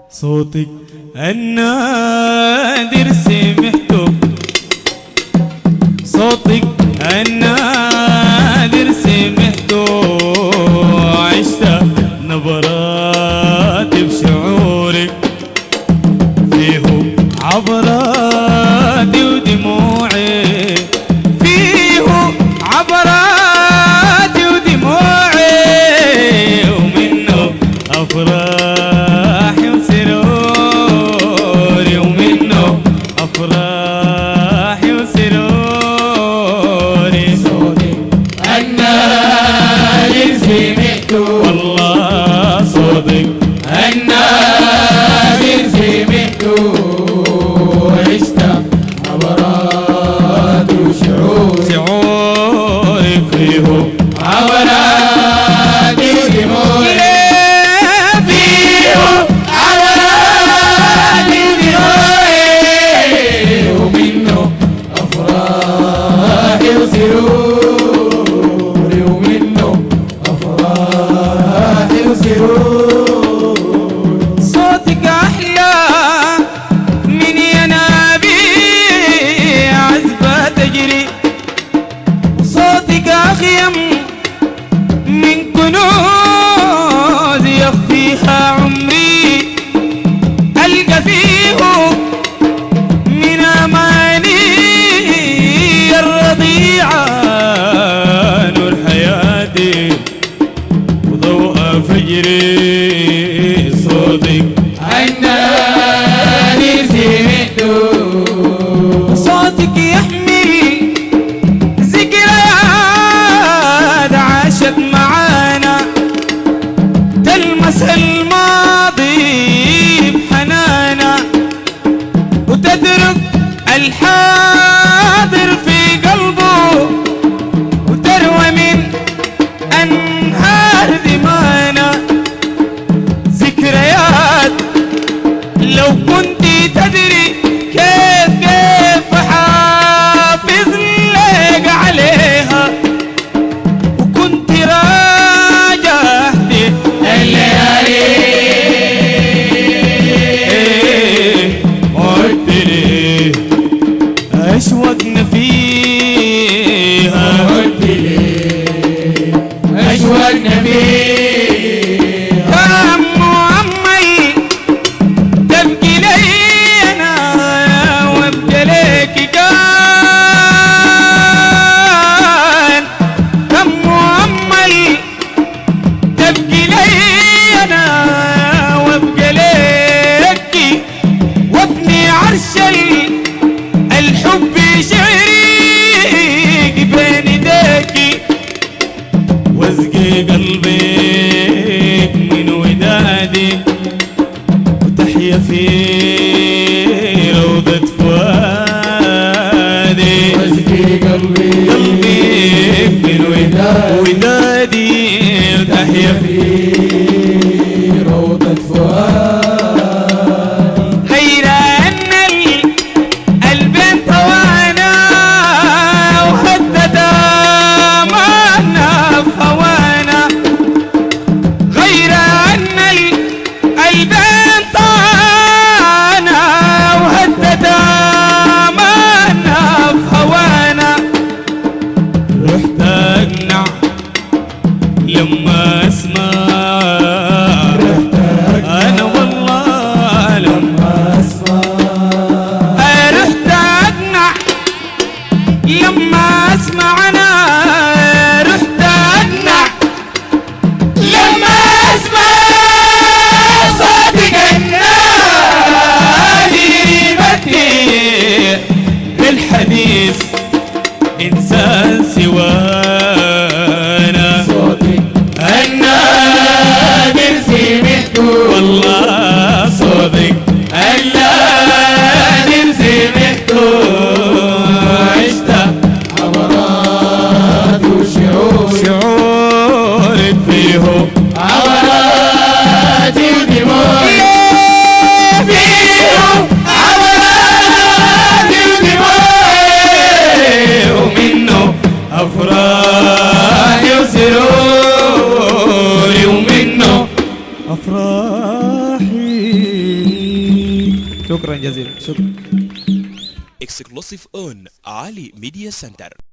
صوتك النادر سمعته، صوتك النادر سمعته، عشت نبرات بشعورك، فيه عبراتي ودموعي، فيه عبراتي ودموعي، ومنه أفراحي وسروري، ومنه أفراحي وسروري. صوتك النادر سمعته، والله صوتك النادر سمعته، عشت عبرات وشعور، شعوري فيه عبرات ودموع، فيه عبرات ودموع، ومنه أفراحي وسروري، ومنه أفراحي وسروري. صوتك أحلى من ينابيع عزبة تجري، وصوتك أخيم من كنوز يخفيها عمري، ألقى فيه من أماني الرضيعة نور حياتي وضوء فجري. صوتك النادر سمعته، صوتك يحمل ذكريات عاشت معانا، تلمس الماضي بحنانا، وتترك الحاضر في قلبه، وتروى من أنهار دمانا ذكريات لو كنت تدري كيف حافظ لك عليها، وكنت راجعت الليالي قلت لي أشوقنا فيها، قلت لي أشوقنا فيها، كم مؤمل تبكي لي أنا وابقى لك كان، كم مؤمل تبكي لي أنا وابقى لك، وابني عرش الحب شريك بين يديكي، واسقي قلبك من ودادي، وتحيا في روضة فؤادي، واسقي قلبي قلبك من ودادي، وتحيا في في روضة فؤادي. غير أن القلبين طوانا وهدد آمالنا في هوانا، غير أن القلبين طوانا وهدد آمالنا في هوانا، رحت أقنع لما أسمع أنا والله شكرا جزيلا، شكرا. Exclusive on Ali Media Center.